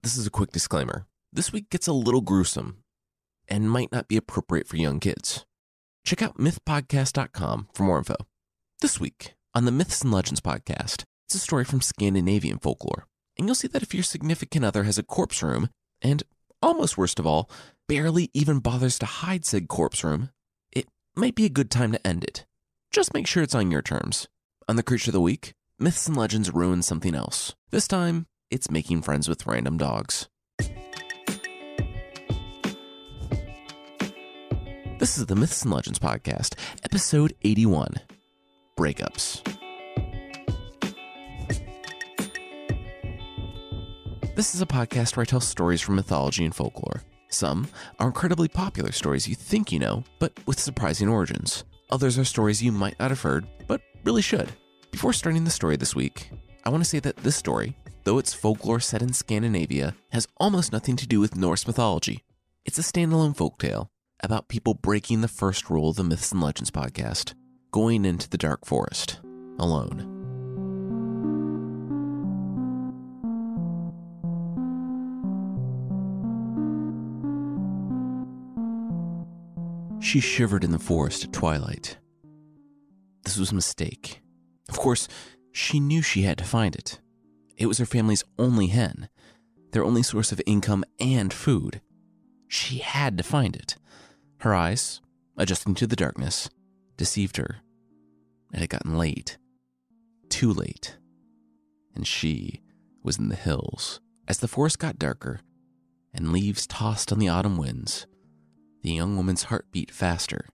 This is a quick disclaimer. This week gets a little gruesome and might not be appropriate for young kids. Check out mythpodcast.com for more info. This week on the Myths and Legends podcast, it's a story from Scandinavian folklore. And you'll see that if your significant other has a corpse room and, almost worst of all, barely even bothers to hide said corpse room, it might be a good time to end it. Just make sure it's on your terms. On the Creature of the Week, Myths and Legends ruins something else. This time, it's making friends with random dogs. This is the Myths and Legends podcast, episode 81, Breakups. This is a podcast where I tell stories from mythology and folklore. Some are incredibly popular stories you think you know, but with surprising origins. Others are stories you might not have heard, but really should. Before starting the story this week, I want to say that this story, though it's folklore set in Scandinavia, has almost nothing to do with Norse mythology. It's a standalone folktale about people breaking the first rule of the Myths and Legends podcast, going into the dark forest alone. She shivered in the forest at twilight. This was a mistake. Of course, she knew she had to find it. It was her family's only hen, their only source of income and food. She had to find it. Her eyes, adjusting to the darkness, deceived her. It had gotten late. Too late. And she was in the hills. As the forest got darker and leaves tossed on the autumn winds, the young woman's heart beat faster.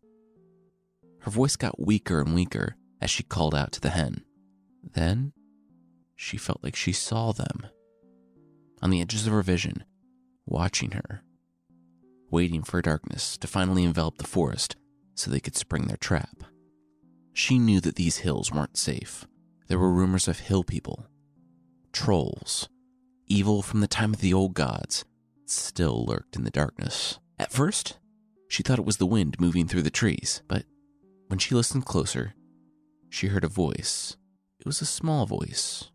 Her voice got weaker and weaker as she called out to the hen. Then, she felt like she saw them, on the edges of her vision, watching her, waiting for darkness to finally envelop the forest so they could spring their trap. She knew that these hills weren't safe. There were rumors of hill people, trolls, evil from the time of the old gods, still lurked in the darkness. At first, she thought it was the wind moving through the trees, but when she listened closer, she heard a voice. It was a small voice,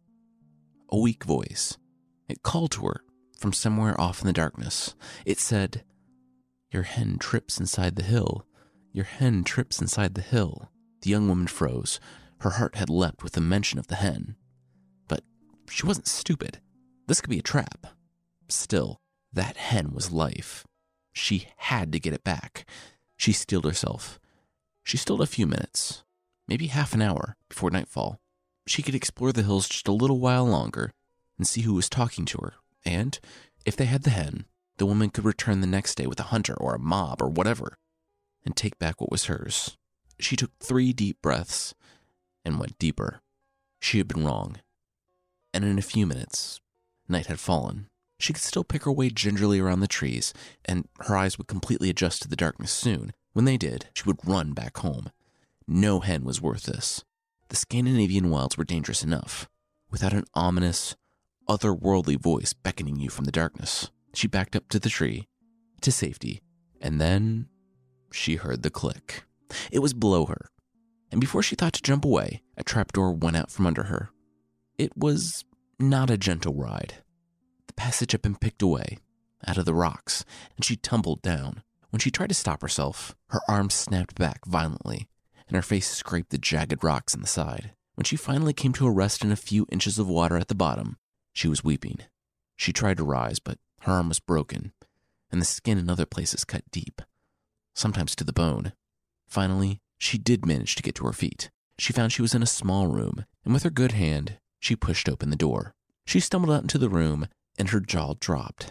a weak voice. It called to her from somewhere off in the darkness. It said, "Your hen trips inside the hill. Your hen trips inside the hill." The young woman froze. Her heart had leapt with the mention of the hen. But she wasn't stupid. This could be a trap. Still, that hen was life. She had to get it back. She steeled herself. She stilled a few minutes, maybe half an hour before nightfall. She could explore the hills just a little while longer and see who was talking to her. And if they had the hen, the woman could return the next day with a hunter or a mob or whatever and take back what was hers. She took 3 deep breaths and went deeper. She had been wrong. And in a few minutes, night had fallen. She could still pick her way gingerly around the trees, and her eyes would completely adjust to the darkness soon. When they did, she would run back home. No hen was worth this. The Scandinavian wilds were dangerous enough, without an ominous, otherworldly voice beckoning you from the darkness. She backed up to the tree, to safety, and then she heard the click. It was below her, and before she thought to jump away, a trapdoor went out from under her. It was not a gentle ride. The passage had been picked away, out of the rocks, and she tumbled down. When she tried to stop herself, her arms snapped back violently, and her face scraped the jagged rocks in the side. When she finally came to a rest in a few inches of water at the bottom, she was weeping. She tried to rise, but her arm was broken, and the skin in other places cut deep, sometimes to the bone. Finally, she did manage to get to her feet. She found she was in a small room, and with her good hand, she pushed open the door. She stumbled out into the room, and her jaw dropped.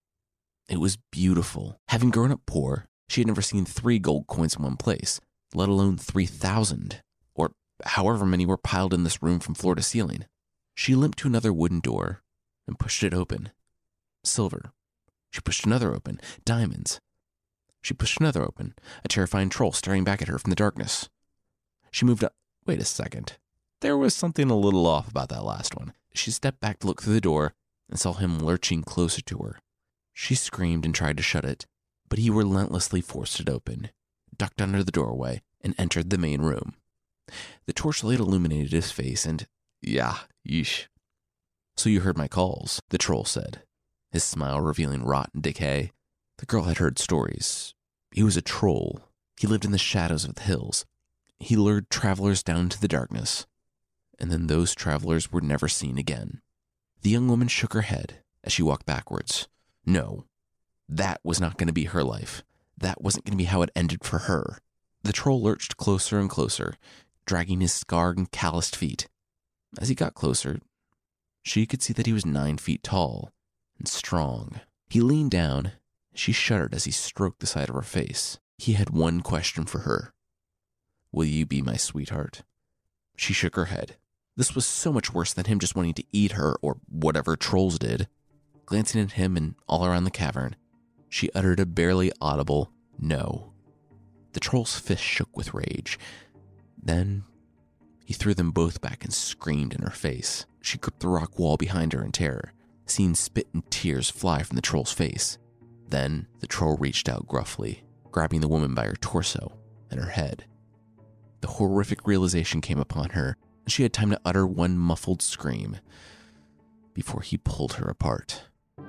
It was beautiful. Having grown up poor, she had never seen 3 gold coins in one place, let alone 3,000, or however many were piled in this room from floor to ceiling. She limped to another wooden door and pushed it open. Silver. She pushed another open. Diamonds. She pushed another open, a terrifying troll staring back at her from the darkness. She moved up. Wait a second. There was something a little off about that last one. She stepped back to look through the door and saw him lurching closer to her. She screamed and tried to shut it, but he relentlessly forced it open, ducked under the doorway, and entered the main room. The torchlight illuminated his face and, yeah, yeesh. "So you heard my calls," the troll said. his smile revealing rot and decay. The girl had heard stories. He was a troll. He lived in the shadows of the hills. He lured travelers down into the darkness. And then those travelers were never seen again. The young woman shook her head as she walked backwards. No, that was not going to be her life. That wasn't going to be how it ended for her. The troll lurched closer and closer, dragging his scarred and calloused feet. As he got closer, she could see that he was 9 feet tall and strong. He leaned down. She shuddered as he stroked the side of her face. He had one question for her. Will you be my sweetheart? She shook her head. This was so much worse than him just wanting to eat her or whatever trolls did. Glancing at him and all around the cavern, she uttered a barely audible no. The troll's fist shook with rage. Then he threw them both back and screamed in her face. She gripped the rock wall behind her in terror, seeing spit and tears fly from the troll's face. Then the troll reached out gruffly, grabbing the woman by her torso and her head. The horrific realization came upon her, and she had time to utter one muffled scream before he pulled her apart.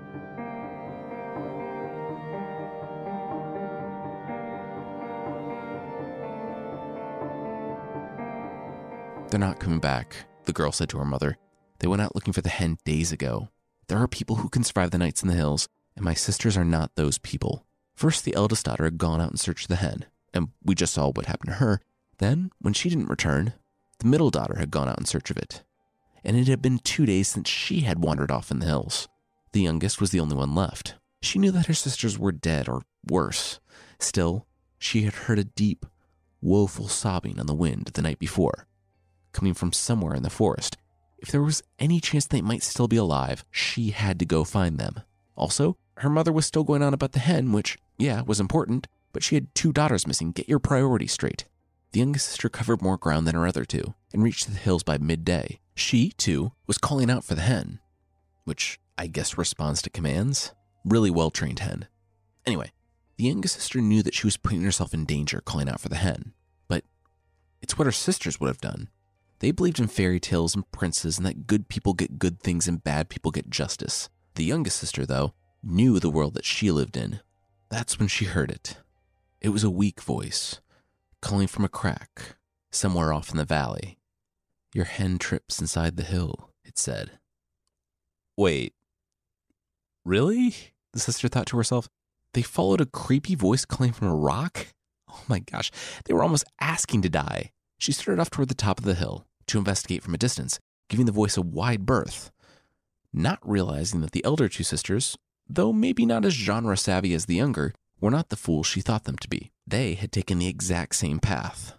They're not coming back, the girl said to her mother. They went out looking for the hen days ago. There are people who can survive the nights in the hills, and my sisters are not those people. First, the eldest daughter had gone out in search of the hen, and we just saw what happened to her. Then, when she didn't return, the middle daughter had gone out in search of it. And it had been 2 days since she had wandered off in the hills. The youngest was the only one left. She knew that her sisters were dead or worse. Still, she had heard a deep, woeful sobbing on the wind the night before, coming from somewhere in the forest. If there was any chance they might still be alive, she had to go find them. Also, her mother was still going on about the hen, which, yeah, was important, but she had 2 daughters missing. Get your priorities straight. The youngest sister covered more ground than her other 2 and reached the hills by midday. She, too, was calling out for the hen, which I guess responds to commands. Really well-trained hen. Anyway, the youngest sister knew that she was putting herself in danger calling out for the hen, but it's what her sisters would have done. They believed in fairy tales and princes and that good people get good things and bad people get justice. The youngest sister, though, knew the world that she lived in. That's when she heard it. It was a weak voice, calling from a crack, somewhere off in the valley. Your hen trips inside the hill, it said. Wait, really? The sister thought to herself. They followed a creepy voice calling from a rock? Oh my gosh, they were almost asking to die. She started off toward the top of the hill to investigate from a distance, giving the voice a wide berth, not realizing that the elder 2 sisters, though maybe not as genre savvy as the younger, were not the fools she thought them to be. They had taken the exact same path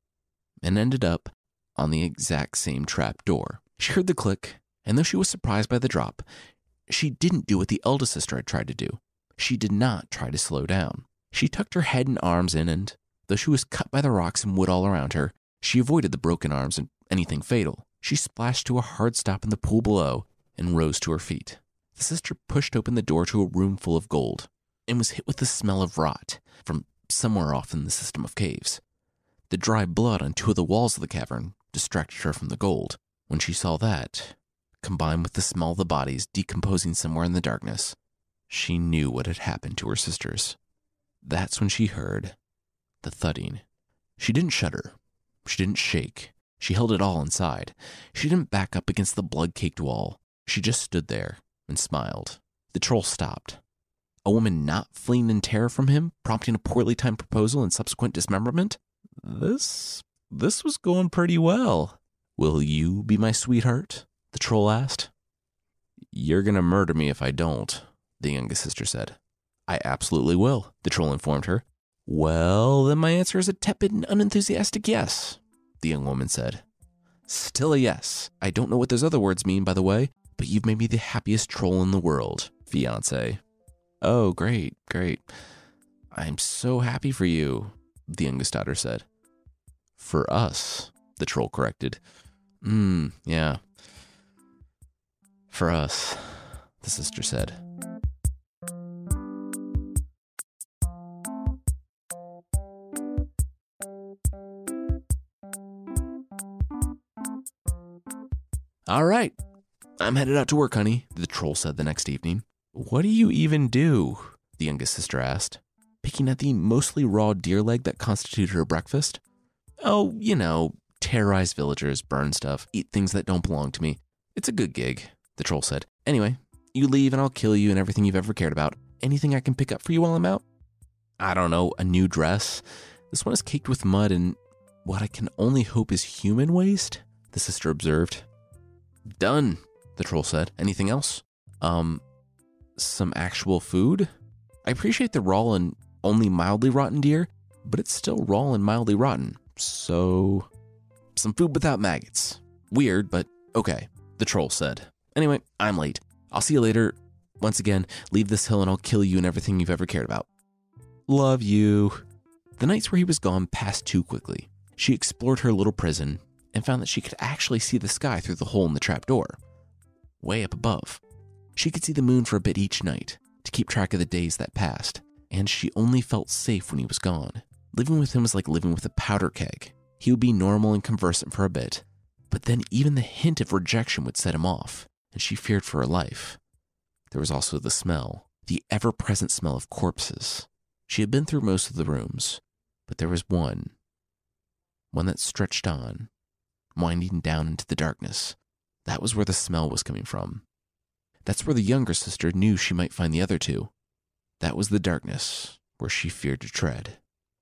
and ended up on the exact same trap door. She heard the click, and though she was surprised by the drop, she didn't do what the eldest sister had tried to do. She did not try to slow down. She tucked her head and arms in, and though she was cut by the rocks and wood all around her, she avoided the broken arms and anything fatal. She splashed to a hard stop in the pool below and rose to her feet. The sister pushed open the door to a room full of gold and was hit with the smell of rot from somewhere off in the system of caves. The dry blood on 2 of the walls of the cavern distracted her from the gold. When she saw that, combined with the smell of the bodies decomposing somewhere in the darkness, she knew what had happened to her sisters. That's when she heard the thudding. She didn't shudder. She didn't shake. She held it all inside. She didn't back up against the blood-caked wall. She just stood there and smiled. The troll stopped. A woman not fleeing in terror from him, prompting a poorly timed proposal and subsequent dismemberment? This was going pretty well. Will you be my sweetheart? The troll asked. You're gonna murder me if I don't, the youngest sister said. I absolutely will, the troll informed her. Well, then my answer is a tepid and unenthusiastic yes, the young woman said. Still a yes. I don't know what those other words mean, by the way, but you've made me the happiest troll in the world, fiancé. Oh, great. I'm so happy for you, the youngest daughter said. For us, the troll corrected. Yeah. For us, the sister said. All right, I'm headed out to work, honey, the troll said the next evening. What do you even do? The youngest sister asked, picking at the mostly raw deer leg that constituted her breakfast. Oh, terrorize villagers, burn stuff, eat things that don't belong to me. It's a good gig, the troll said. Anyway, you leave and I'll kill you and everything you've ever cared about. Anything I can pick up for you while I'm out? I don't know, a new dress? This one is caked with mud and what I can only hope is human waste, the sister observed. Done, the troll said. Anything else? Some actual food? I appreciate the raw and only mildly rotten deer, but it's still raw and mildly rotten. So, some food without maggots. Weird, but okay, the troll said. Anyway, I'm late. I'll see you later. Once again, leave this hill and I'll kill you and everything you've ever cared about. Love you. The nights where he was gone passed too quickly. She explored her little prison and found that she could actually see the sky through the hole in the trapdoor, way up above. She could see the moon for a bit each night to keep track of the days that passed, and she only felt safe when he was gone. Living with him was like living with a powder keg. He would be normal and conversant for a bit, but then even the hint of rejection would set him off, and she feared for her life. There was also the smell, the ever-present smell of corpses. She had been through most of the rooms, but there was one that stretched on, winding down into the darkness. That was where the smell was coming from. That's where the younger sister knew she might find the other two. That was the darkness where she feared to tread.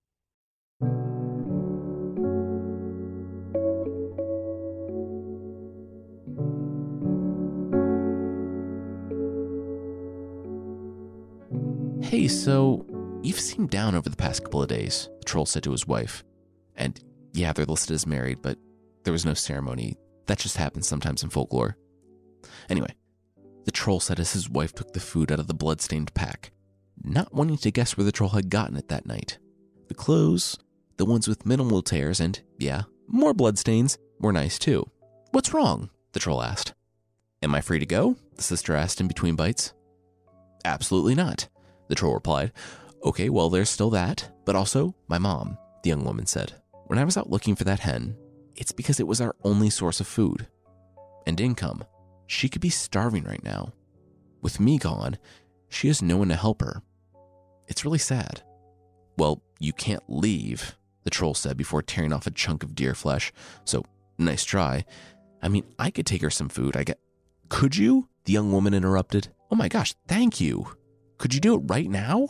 Hey, so you've seemed down over the past couple of days, the troll said to his wife. And yeah, they're listed as married, but there was no ceremony. That just happens sometimes in folklore. Anyway, the troll said as his wife took the food out of the blood-stained pack, not wanting to guess where the troll had gotten it that night. The clothes, the ones with minimal tears and, yeah, more bloodstains, were nice too. What's wrong? The troll asked. Am I free to go? The sister asked in between bites. Absolutely not, the troll replied. Okay, well, there's still that, but also my mom, the young woman said. When I was out looking for that hen, it's because it was our only source of food and income. She could be starving right now. With me gone, she has no one to help her. It's really sad. Well, you can't leave, the troll said before tearing off a chunk of deer flesh. So, nice try. I mean, I could take her some food. Could you? The young woman interrupted. Oh my gosh, thank you. Could you do it right now?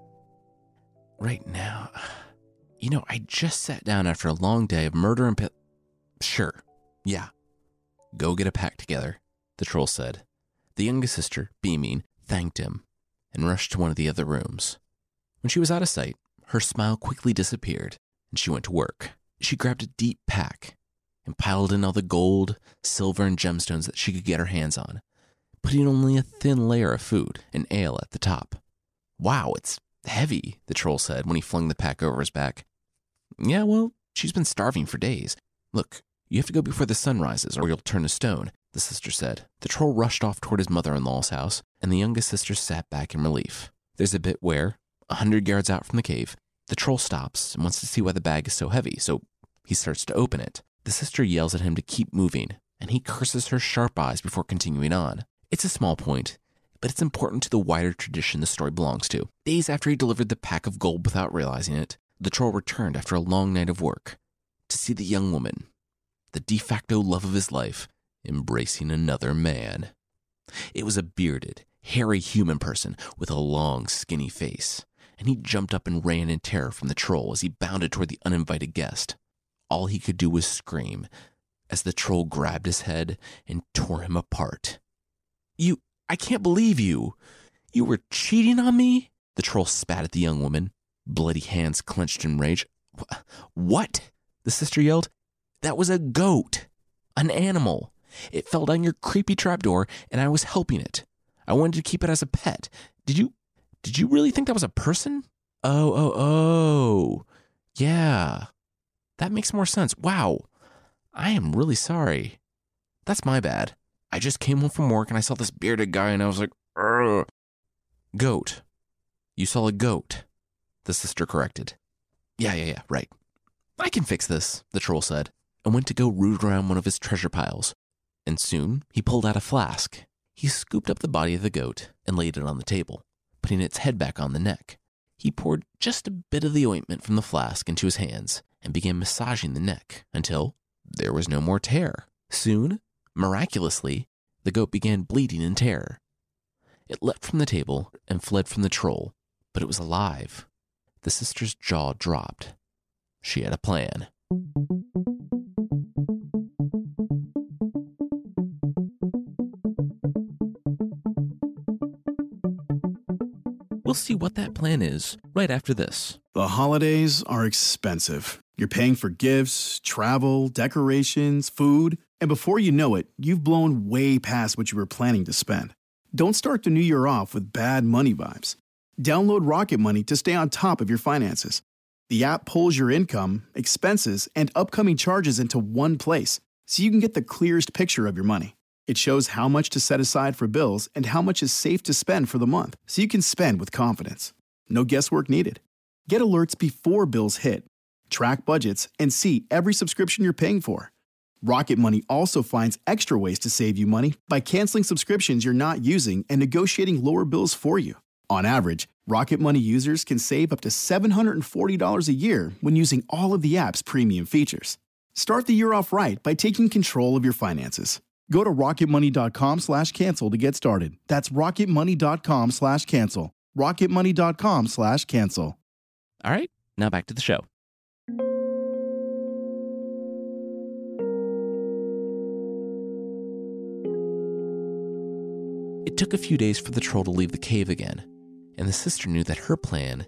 Right now? I just sat down after a long day of murder and Sure, yeah. Go get a pack together, the troll said. The youngest sister, beaming, thanked him and rushed to one of the other rooms. When she was out of sight, her smile quickly disappeared and she went to work. She grabbed a deep pack and piled in all the gold, silver, and gemstones that she could get her hands on, putting only a thin layer of food and ale at the top. Wow, it's heavy, the troll said when he flung the pack over his back. Yeah, well, she's been starving for days. Look, you have to go before the sun rises or you'll turn to stone, the sister said. The troll rushed off toward his mother-in-law's house, and the youngest sister sat back in relief. There's a bit where, 100 yards out from the cave, the troll stops and wants to see why the bag is so heavy, so he starts to open it. The sister yells at him to keep moving, and he curses her sharp eyes before continuing on. It's a small point, but it's important to the wider tradition the story belongs to. Days after he delivered the pack of gold without realizing it, the troll returned after a long night of work to see the young woman, the de facto love of his life, embracing another man. It was a bearded, hairy human person with a long, skinny face, and he jumped up and ran in terror from the troll as he bounded toward the uninvited guest. All he could do was scream as the troll grabbed his head and tore him apart. I can't believe you. You were cheating on me? The troll spat at the young woman, bloody hands clenched in rage. What? The sister yelled. That was a goat. An animal. It fell down your creepy trapdoor and I was helping it. I wanted to keep it as a pet. Did you really think that was a person? Oh. Yeah. That makes more sense. Wow. I am really sorry. That's my bad. I just came home from work and I saw this bearded guy and I was like, ugh. Goat. You saw a goat, the sister corrected. Yeah, right. I can fix this, the troll said, and went to go root around one of his treasure piles. And soon he pulled out a flask. He scooped up the body of the goat and laid it on the table, putting its head back on the neck. He poured just a bit of the ointment from the flask into his hands and began massaging the neck until there was no more tear. Soon, miraculously, the goat began bleeding in terror. It leapt from the table and fled from the troll, but it was alive. The sister's jaw dropped. She had a plan. We'll see what that plan is right after this. The holidays are expensive. You're paying for gifts, travel, decorations, food, and before you know it, you've blown way past what you were planning to spend. Don't start the new year off with bad money vibes. Download Rocket Money to stay on top of your finances. The app pulls your income, expenses, and upcoming charges into one place, so you can get the clearest picture of your money. It shows how much to set aside for bills and how much is safe to spend for the month, so you can spend with confidence. No guesswork needed. Get alerts before bills hit, track budgets, and see every subscription you're paying for. Rocket Money also finds extra ways to save you money by canceling subscriptions you're not using and negotiating lower bills for you. On average, Rocket Money users can save up to $740 a year when using all of the app's premium features. Start the year off right by taking control of your finances. Go to rocketmoney.com/cancel to get started. That's rocketmoney.com/cancel. rocketmoney.com/cancel. All right, now back to the show. It took a few days for the troll to leave the cave again, and the sister knew that her plan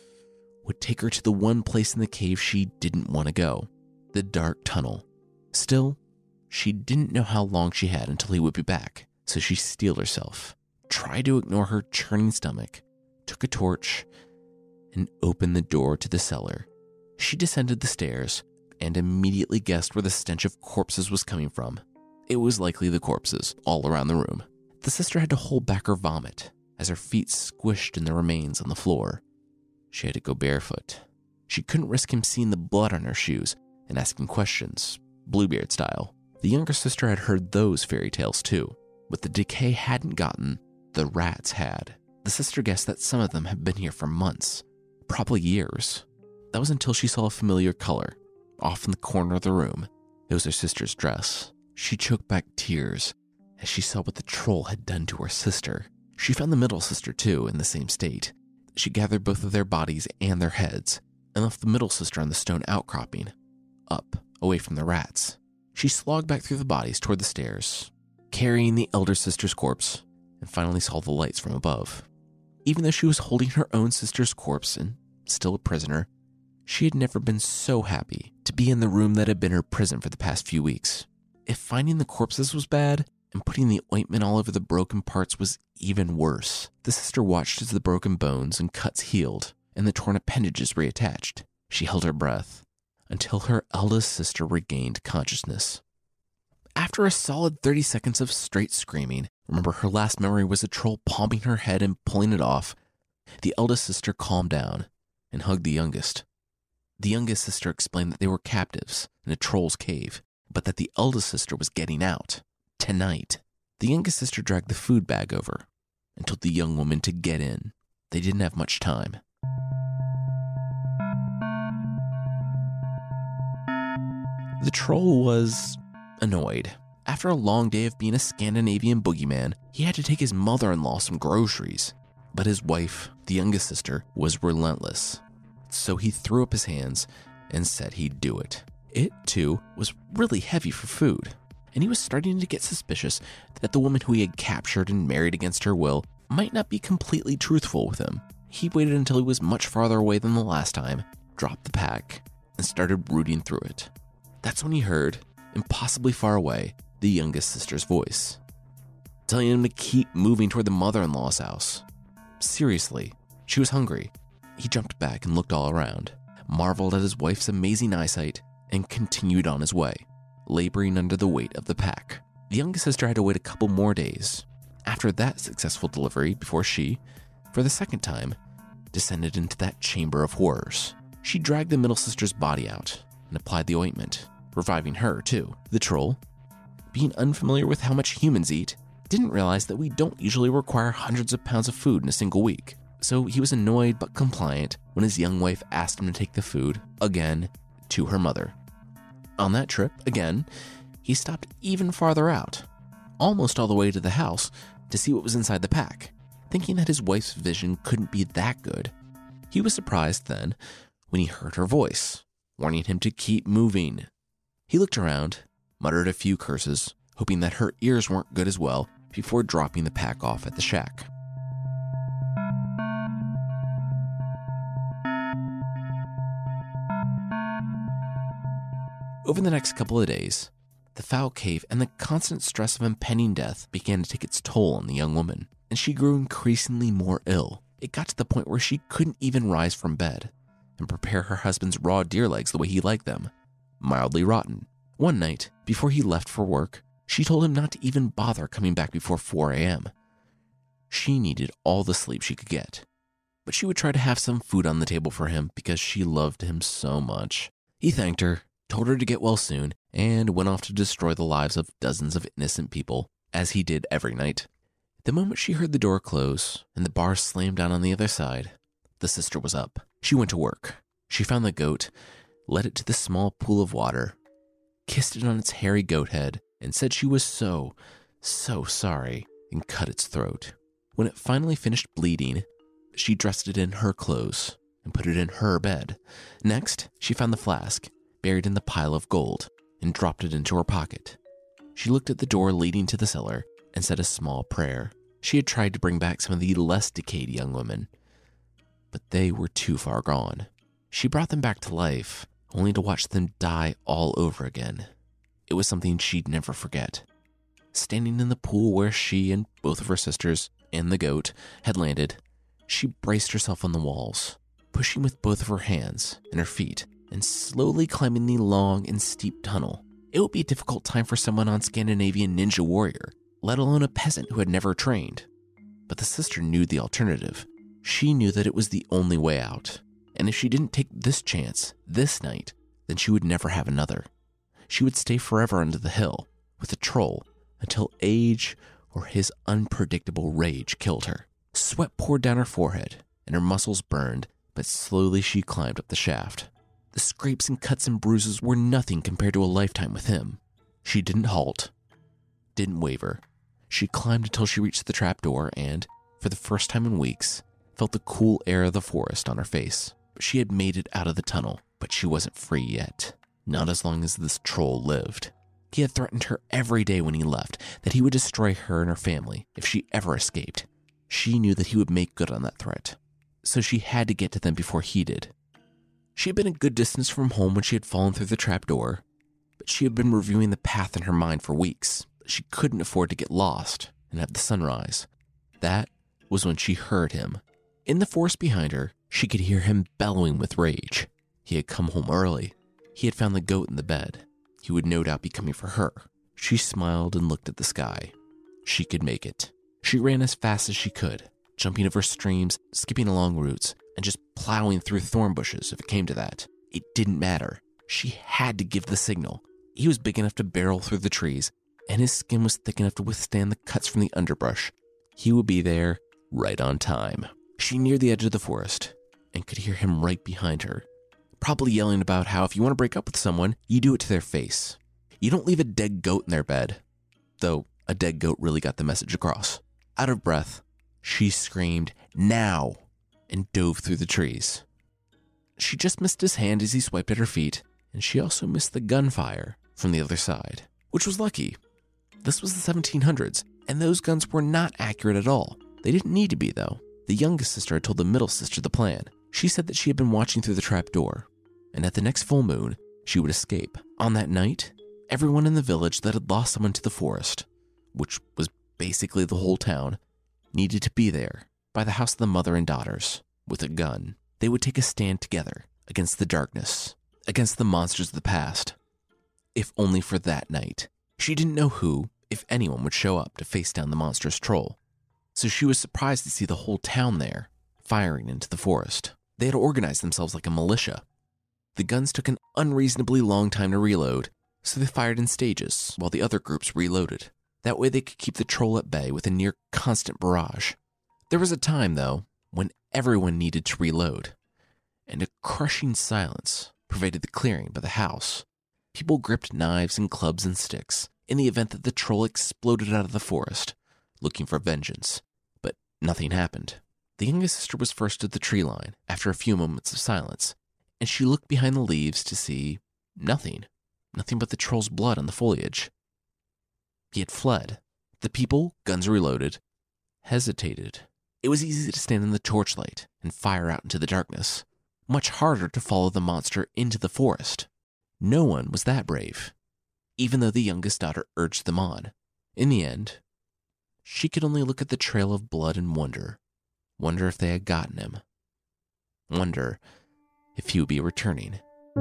would take her to the one place in the cave she didn't want to go, the dark tunnel. Still, she didn't know how long she had until he would be back, so she steeled herself, tried to ignore her churning stomach, took a torch, and opened the door to the cellar. She descended the stairs and immediately guessed where the stench of corpses was coming from. It was likely the corpses all around the room. The sister had to hold back her vomit as her feet squished in the remains on the floor. She had to go barefoot. She couldn't risk him seeing the blood on her shoes and asking questions, Bluebeard style. The younger sister had heard those fairy tales too. What the decay hadn't gotten, the rats had. The sister guessed that some of them had been here for months, probably years. That was until she saw a familiar color, off in the corner of the room. It was her sister's dress. She choked back tears as she saw what the troll had done to her sister. She found the middle sister too, in the same state. She gathered both of their bodies and their heads, and left the middle sister on the stone outcropping, up, away from the rats. She slogged back through the bodies toward the stairs, carrying the elder sister's corpse, and finally saw the lights from above. Even though she was holding her own sister's corpse and still a prisoner, she had never been so happy to be in the room that had been her prison for the past few weeks. If finding the corpses was bad, and putting the ointment all over the broken parts was even worse, the sister watched as the broken bones and cuts healed and the torn appendages reattached. She held her breath until her eldest sister regained consciousness. After a solid 30 seconds of straight screaming, remember her last memory was a troll palming her head and pulling it off, the eldest sister calmed down and hugged the youngest. The youngest sister explained that they were captives in a troll's cave, but that the eldest sister was getting out. Tonight. The youngest sister dragged the food bag over and told the young woman to get in. They didn't have much time. The troll was annoyed. After a long day of being a Scandinavian boogeyman, he had to take his mother-in-law some groceries. But his wife, the youngest sister, was relentless. So he threw up his hands and said he'd do it. It, too, was really heavy for food. And he was starting to get suspicious that the woman who he had captured and married against her will might not be completely truthful with him. He waited until he was much farther away than the last time, dropped the pack, and started rooting through it. That's when he heard, impossibly far away, the youngest sister's voice, telling him to keep moving toward the mother-in-law's house. Seriously, she was hungry. He jumped back and looked all around, marveled at his wife's amazing eyesight, and continued on his way, laboring under the weight of the pack. The youngest sister had to wait a couple more days after that successful delivery before she, for the second time, descended into that chamber of horrors. She dragged the middle sister's body out and applied the ointment, reviving her too. The troll, being unfamiliar with how much humans eat, didn't realize that we don't usually require hundreds of pounds of food in a single week. So he was annoyed but compliant when his young wife asked him to take the food, again, to her mother. On that trip, again, he stopped even farther out, almost all the way to the house, to see what was inside the pack, thinking that his wife's vision couldn't be that good. He was surprised then when he heard her voice, warning him to keep moving. He looked around, muttered a few curses, hoping that her ears weren't good as well, before dropping the pack off at the shack. Over the next couple of days, the foul cave and the constant stress of impending death began to take its toll on the young woman, and she grew increasingly more ill. It got to the point where she couldn't even rise from bed and prepare her husband's raw deer legs the way he liked them, mildly rotten. One night, before he left for work, she told him not to even bother coming back before 4 a.m. She needed all the sleep she could get, but she would try to have some food on the table for him because she loved him so much. He thanked her, told her to get well soon, and went off to destroy the lives of dozens of innocent people, as he did every night. The moment she heard the door close and the bar slam down on the other side, the sister was up. She went to work. She found the goat, led it to the small pool of water, kissed it on its hairy goat head, and said she was so sorry, and cut its throat. When it finally finished bleeding, she dressed it in her clothes and put it in her bed. Next, she found the flask, buried in the pile of gold, and dropped it into her pocket. She looked at the door leading to the cellar and said a small prayer. She had tried to bring back some of the less decayed young women, but they were too far gone. She brought them back to life, only to watch them die all over again. It was something she'd never forget. Standing in the pool where she and both of her sisters and the goat had landed, she braced herself on the walls, pushing with both of her hands and her feet, and slowly climbing the long and steep tunnel. It would be a difficult time for someone on Scandinavian Ninja Warrior, let alone a peasant who had never trained. But the sister knew the alternative. She knew that it was the only way out, and if she didn't take this chance, this night, then she would never have another. She would stay forever under the hill, with the troll, until age or his unpredictable rage killed her. Sweat poured down her forehead, and her muscles burned, but slowly she climbed up the shaft. The scrapes and cuts and bruises were nothing compared to a lifetime with him. She didn't halt, didn't waver. She climbed until she reached the trapdoor and, for the first time in weeks, felt the cool air of the forest on her face. She had made it out of the tunnel, but she wasn't free yet. Not as long as this troll lived. He had threatened her every day when he left that he would destroy her and her family if she ever escaped. She knew that he would make good on that threat, so she had to get to them before he did. She had been a good distance from home when she had fallen through the trapdoor, but she had been reviewing the path in her mind for weeks. She couldn't afford to get lost and have the sunrise. That was when she heard him. In the forest behind her, she could hear him bellowing with rage. He had come home early. He had found the goat in the bed. He would no doubt be coming for her. She smiled and looked at the sky. She could make it. She ran as fast as she could, jumping over streams, skipping along roots, and just plowing through thorn bushes if it came to that. It didn't matter. She had to give the signal. He was big enough to barrel through the trees, and his skin was thick enough to withstand the cuts from the underbrush. He would be there right on time. She neared the edge of the forest and could hear him right behind her, probably yelling about how if you want to break up with someone, you do it to their face. You don't leave a dead goat in their bed. Though a dead goat really got the message across. Out of breath, she screamed, "Now!" and dove through the trees. She just missed his hand as he swiped at her feet, and she also missed the gunfire from the other side, which was lucky. This was the 1700s, and those guns were not accurate at all. They didn't need to be, though. The youngest sister had told the middle sister the plan. She said that she had been watching through the trap door, and at the next full moon, she would escape. On that night, everyone in the village that had lost someone to the forest, which was basically the whole town, needed to be there by the house of the mother and daughters with a gun. They would take a stand together against the darkness, against the monsters of the past, if only for that night. She didn't know who, if anyone, would show up to face down the monstrous troll, so she was surprised to see the whole town there, firing into the forest. They had organized themselves like a militia. The guns took an unreasonably long time to reload, so they fired in stages while the other groups reloaded. That way they could keep the troll at bay with a near constant barrage. There was a time, though, when everyone needed to reload, and a crushing silence pervaded the clearing by the house. People gripped knives and clubs and sticks in the event that the troll exploded out of the forest, looking for vengeance. But nothing happened. The youngest sister was first at the tree line after a few moments of silence, and she looked behind the leaves to see nothing. Nothing but the troll's blood on the foliage. He had fled. The people, guns reloaded, hesitated. It was easy to stand in the torchlight and fire out into the darkness. Much harder to follow the monster into the forest. No one was that brave, even though the youngest daughter urged them on. In the end, she could only look at the trail of blood and wonder. Wonder if they had gotten him. Wonder if he would be returning.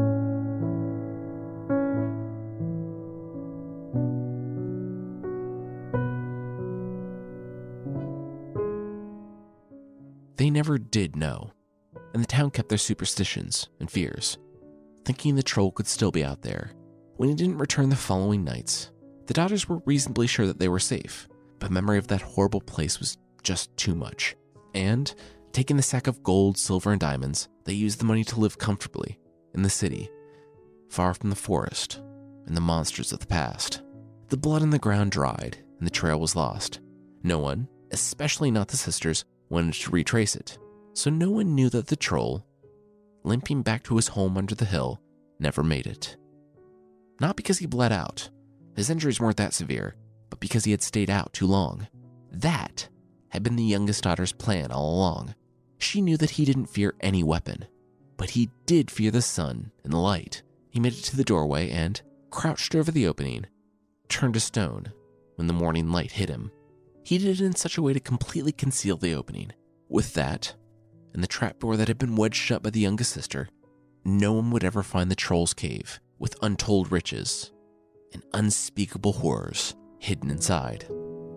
They never did know, and the town kept their superstitions and fears, thinking the troll could still be out there. When he didn't return the following nights, the daughters were reasonably sure that they were safe, but memory of that horrible place was just too much. And, taking the sack of gold, silver, and diamonds, they used the money to live comfortably in the city, far from the forest and the monsters of the past. The blood in the ground dried, and the trail was lost. No one, especially not the sisters, wanted to retrace it, so no one knew that the troll, limping back to his home under the hill, never made it. Not because he bled out. His injuries weren't that severe, but because he had stayed out too long. That had been the youngest daughter's plan all along. She knew that he didn't fear any weapon, but he did fear the sun and the light. He made it to the doorway and, crouched over the opening, turned to stone when the morning light hit him. He did it in such a way to completely conceal the opening. With that, and the trapdoor that had been wedged shut by the youngest sister, no one would ever find the troll's cave with untold riches and unspeakable horrors hidden inside.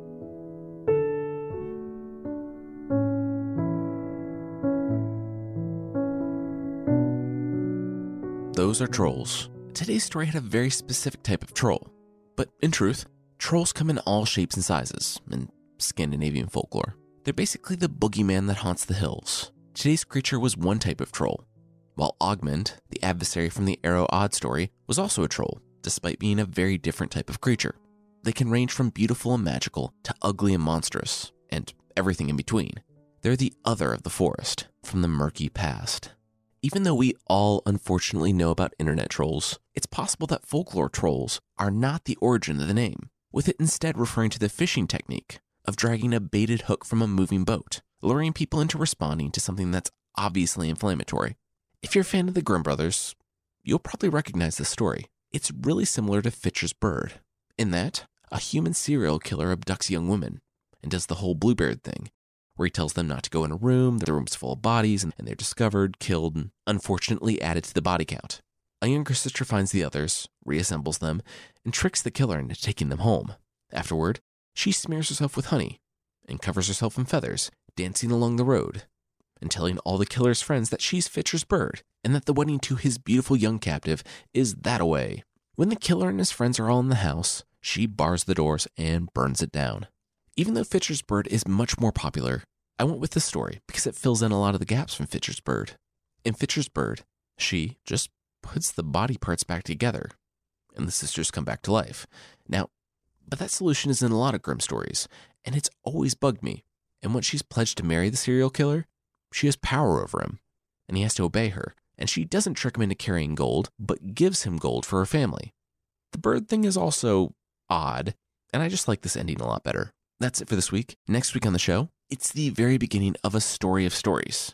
Those are trolls. Today's story had a very specific type of troll, but in truth, trolls come in all shapes and sizes in Scandinavian folklore. They're basically the boogeyman that haunts the hills. Today's creature was one type of troll, while Ogmund, the adversary from the Arrow Odd story, was also a troll, despite being a very different type of creature. They can range from beautiful and magical to ugly and monstrous, and everything in between. They're the other of the forest, from the murky past. Even though we all unfortunately know about internet trolls, it's possible that folklore trolls are not the origin of the name, with it instead referring to the fishing technique of dragging a baited hook from a moving boat, luring people into responding to something that's obviously inflammatory. If you're a fan of the Grimm brothers, you'll probably recognize this story. It's really similar to Fitcher's Bird, in that a human serial killer abducts young women and does the whole Bluebeard thing, where he tells them not to go in a room, the room's full of bodies, and they're discovered, killed, and unfortunately added to the body count. A younger sister finds the others, reassembles them, and tricks the killer into taking them home. Afterward, she smears herself with honey and covers herself in feathers, dancing along the road, and telling all the killer's friends that she's Fitcher's Bird and that the wedding to his beautiful young captive is that-a-way. When the killer and his friends are all in the house, she bars the doors and burns it down. Even though Fitcher's Bird is much more popular, I went with this story because it fills in a lot of the gaps from Fitcher's Bird. In Fitcher's Bird, she just puts the body parts back together, and the sisters come back to life. Now, but that solution is in a lot of Grimm stories, and it's always bugged me. And once she's pledged to marry the serial killer, she has power over him, and he has to obey her. And she doesn't trick him into carrying gold, but gives him gold for her family. The bird thing is also odd, and I just like this ending a lot better. That's it for this week. Next week on the show, it's the very beginning of a story of stories,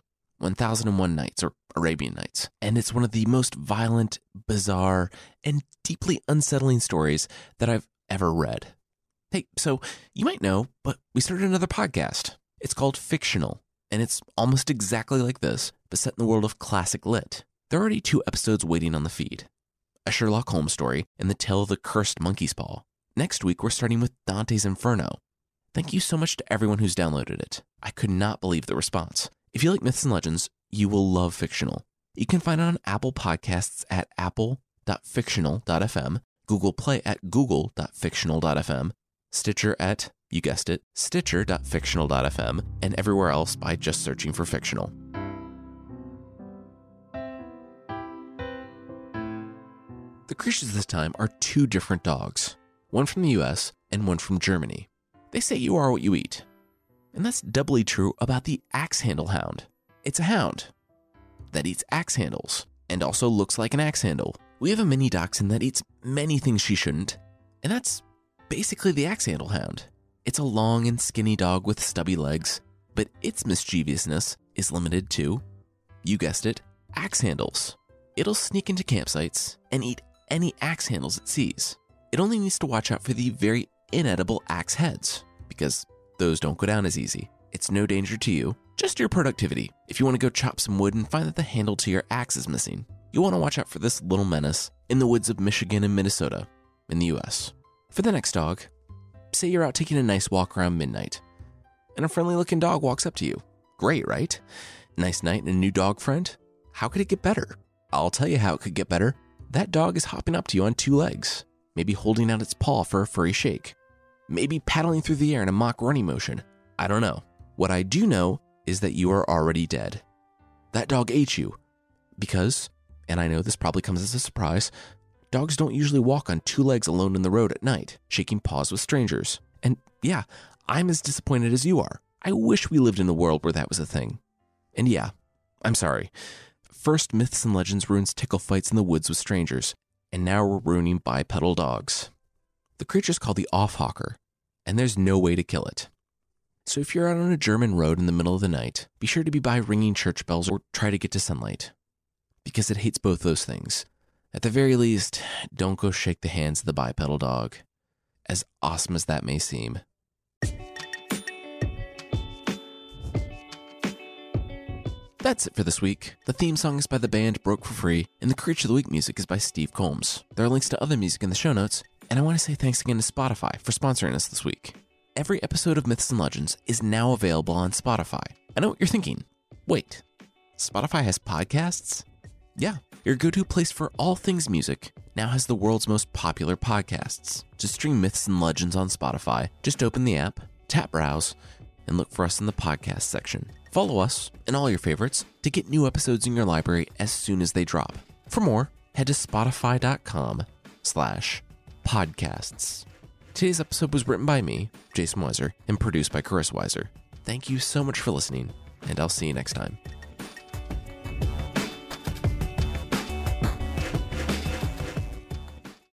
1001 Nights or Arabian Nights. And it's one of the most violent, bizarre, and deeply unsettling stories that I've ever read. Hey, so you might know, but we started another podcast. It's called Fictional, and it's almost exactly like this, but set in the world of classic lit. There are already 2 episodes waiting on the feed. A Sherlock Holmes story and the tale of the cursed monkey's paw. Next week, we're starting with Dante's Inferno. Thank you so much to everyone who's downloaded it. I could not believe the response. If you like myths and legends, you will love Fictional. You can find it on Apple Podcasts at apple.fictional.fm, Google Play at google.fictional.fm, Stitcher at, you guessed it, stitcher.fictional.fm, and everywhere else by just searching for Fictional. The creatures this time are two different dogs, one from the US and one from Germany. They say you are what you eat. And that's doubly true about the axe handle hound. It's a hound that eats axe handles and also looks like an axe handle. We have a mini dachshund that eats many things she shouldn't, and that's basically the axe handle hound. It's a long and skinny dog with stubby legs, but its mischievousness is limited to, you guessed it, axe handles. It'll sneak into campsites and eat any axe handles it sees. It only needs to watch out for the very inedible axe heads, because those don't go down as easy. It's no danger to you, just your productivity. If you want to go chop some wood and find that the handle to your axe is missing, you'll want to watch out for this little menace in the woods of Michigan and Minnesota in the US. For the next dog, say you're out taking a nice walk around midnight, and a friendly-looking dog walks up to you. Great, right? Nice night and a new dog friend? How could it get better? I'll tell you how it could get better. That dog is hopping up to you on two legs, maybe holding out its paw for a furry shake, maybe paddling through the air in a mock running motion. I don't know. What I do know is that you are already dead. That dog ate you because, and I know this probably comes as a surprise, dogs don't usually walk on two legs alone in the road at night, shaking paws with strangers. And yeah, I'm as disappointed as you are. I wish we lived in a world where that was a thing. And yeah, I'm sorry. First, Myths and Legends ruins tickle fights in the woods with strangers, and now we're ruining bipedal dogs. The creature's called the Aufhawker, and there's no way to kill it. So if you're out on a German road in the middle of the night, be sure to be by ringing church bells or try to get to sunlight, because it hates both those things. At the very least, don't go shake the hands of the bipedal dog, as awesome as that may seem. That's it for this week. The theme song is by the band Broke for Free, and the Creature of the Week music is by Steve Combs. There are links to other music in the show notes, and I want to say thanks again to Spotify for sponsoring us this week. Every episode of Myths and Legends is now available on Spotify. I know what you're thinking. Wait, Spotify has podcasts? Yeah, your go-to place for all things music now has the world's most popular podcasts. To stream Myths and Legends on Spotify, just open the app, tap Browse, and look for us in the podcast section. Follow us and all your favorites to get new episodes in your library as soon as they drop. For more, head to spotify.com/podcasts. Today's episode was written by me, Jason Weiser, and produced by Carissa Weiser. Thank you so much for listening, and I'll see you next time.